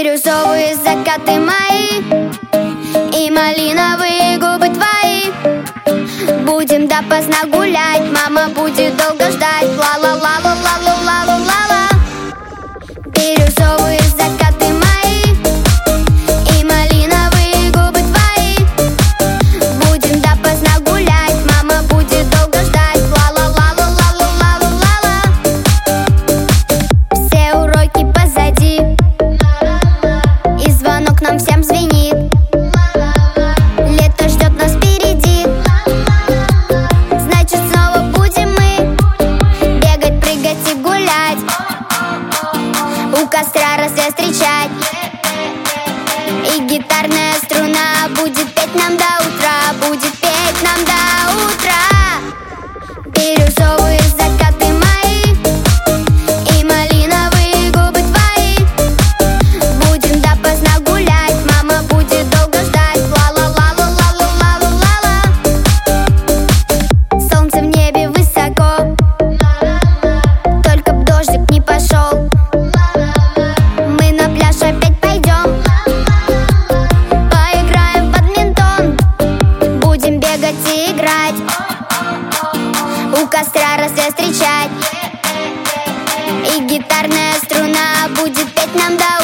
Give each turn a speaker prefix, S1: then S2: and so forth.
S1: Бирюзовые закаты мои и малиновые губы твои. Будем допоздна гулять, мама будет долго ждать. Ла-ла-ла-ла-ла-ла-ла-ла-ла. Бирюзовые закаты мои и малиновые губы твои. Будем допоздна гулять, мама будет долго ждать. Ла-ла-ла-ла-ла-ла-ла-ла-ла. Все уроки позади, и звонок нам всем звенит. Лето ждет нас впереди, значит снова будем мы бегать, прыгать и гулять, у костра рассвет встречать. И гитарная струна будет петь нам до утра, будет петь нам до утра. Бирюзовые закаты мои и малиновые губы твои. Будем допоздна гулять, мама будет долго ждать. Ла-ла-ла-ла-ла-ла-ла-ла. Солнце в небе высоко, только б дождик не пошел. Мы на пляж опять пойдем, поиграем в бадминтон. Будем бегать и играть, у костра рассвет встречать. И гитарная струна будет петь нам до